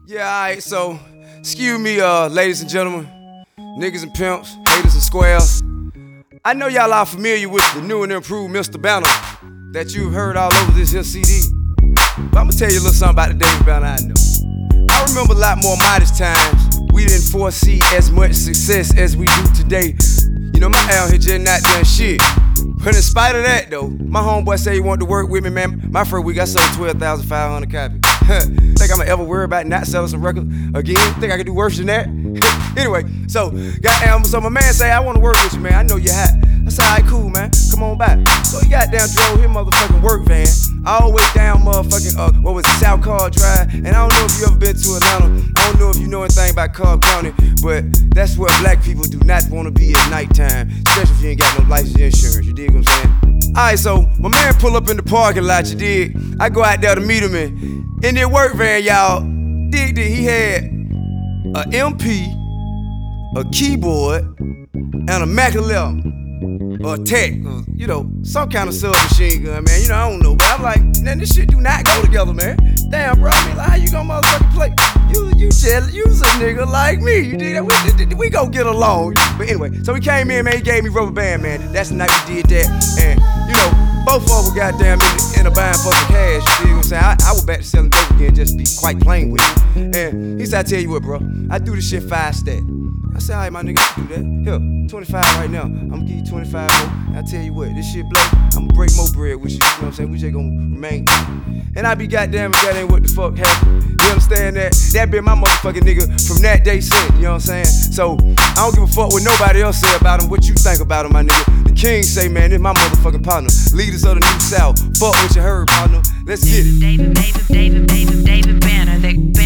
Yeah, alright, so, excuse me, ladies and gentlemen, niggas and pimps, haters and squares. I know y'all are familiar with the new and improved Mr. Banner that you've heard all over this here CD. But I'ma tell you a little something about the David Banner I know. I remember a lot more modest times. We didn't foresee as much success as we do today. You know, my album here just not done shit. But in spite of that, though, my homeboy said he wanted to work with me, man. My first week, I sold 12,500 copies. Think I'ma ever worry about not selling some records again? Think I can do worse than that? Anyway, so, goddamn, so my man say, I wanna work with you, man. I know you're hot. I said, alright, cool, man. Come on back. So he goddamn drove his motherfucking work van all the way down motherfucking, what was it, South Cobb Drive. And I don't know if you ever been to Atlanta. I don't know if you know anything about Cobb County, but that's where black people do not want to be at nighttime, especially if you ain't got no license or insurance. You dig what I'm saying? Alright, so my man pull up in the parking lot, you dig? I go out there to meet him in their work van, y'all. Dig that he had a MP, a keyboard, and a Mac 11. Or a tech, or, you know, some kind of submachine gun, man. You know, I don't know, but I'm like, man, this shit do not go together, man. Damn, bro, I mean, like, how you gonna motherfucking play? You just use a nigga like me. You dig that? We go get along. But anyway, so he came in, man, he gave me rubber band, man. That's the night we did that. And, you know, both of us were goddamn in a buying fucking cash. You dig what I'm saying? I was back to selling dope again, just to be quite plain with it. And he said, I tell you what, bro, I do this shit 5 stack. I said, alright, my nigga, you do that. Here, 25 right now. I'ma give you 25 more. I tell you what, this shit blow. I'ma break more bread with you. You know what I'm saying? We just gonna remain. And I be goddamn if that ain't what the fuck happened. You understand that? That been my motherfucking nigga from that day since. You know what I'm saying? So, I don't give a fuck what nobody else say about him. What you think about him, my nigga? The King say, man, this my motherfucking partner. Leaders of the New South. Fuck what you heard, partner. Let's get it. David Banner.